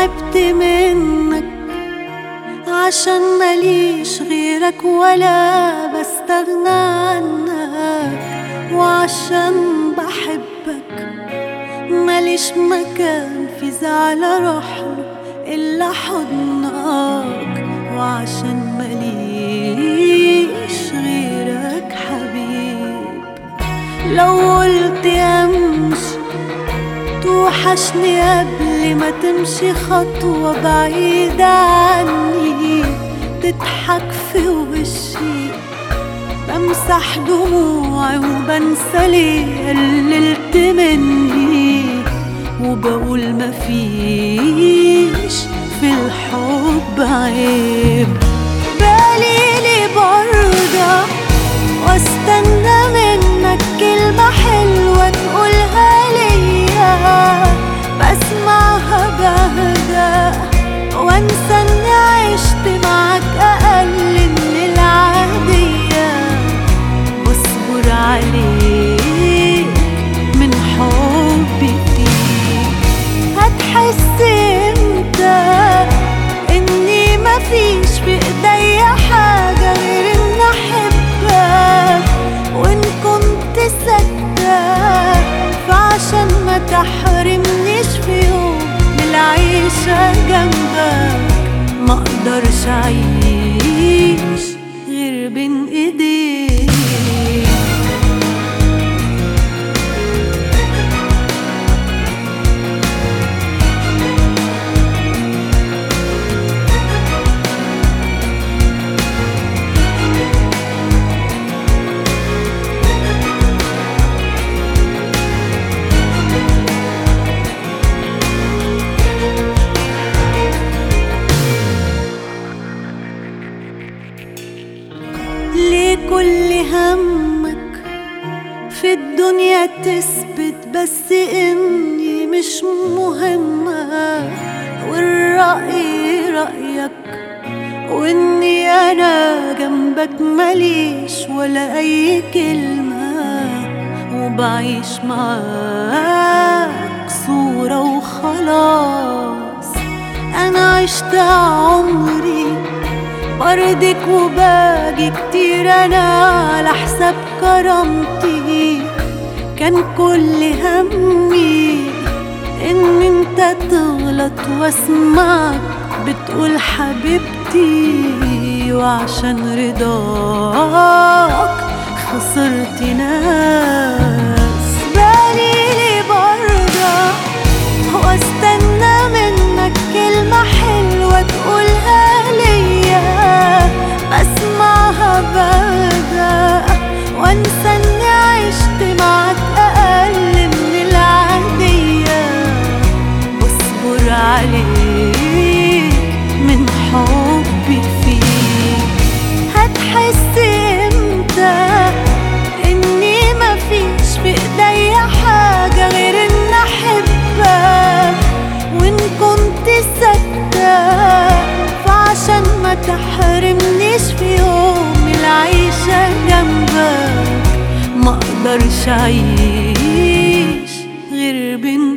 تعبت منك عشان ماليش غيرك ولا بستغنى عنك، وعشان بحبك ماليش مكان في زعل اروحله الا حضنك، وعشان ماليش غيرك حبيب. لو قلت امشي توحشني قبل ما تمشي خطوة بعيدة عني، تضحك في وشي بمسح دموعي وبنسى ليه قللت مني، وبقول مفيش في الحب عيب. بالي برضه واستنى منك كلمة حلوة تقولها ليا، بسمعها بهدى وانسى اني عشت معاك اقل من العادية، واصبر عليك من حبي فيك. هتحس امتى اني مفيش في ايديا حاجة غير ان احبك، وان كنت صدق فعشان ما تحرمنيش في يوم من العيشة جنبك، مقدرش اعيش غير بين ايديك. ليه كل همك في الدنيا تثبت بس اني مش مهمة، والرأي رأيك واني انا جنبك ماليش ولا اي كلمة، وبعيش معاك صورة وخلاص. انا عشت عمري برضك وباجي كتير انا على حساب كرامتي، كان كل همي ان انت تغلط واسمعك بتقول حبيبتي، وعشان رضاك خسرت ناس. بالي برضه واستنى منك كلمة حلوة تقولها ليا، بسمعها بهدى وانسى اني عشت معاك اقل من العادية، واصبر عليك من حبي فيك. هتحس امتى اني مفيش في ايديا حاجة غير ان احبك، وان كنت صدق فعشان ما تحرمنيش في يوم العيشة جنبك، مقدرش اعيش غير بين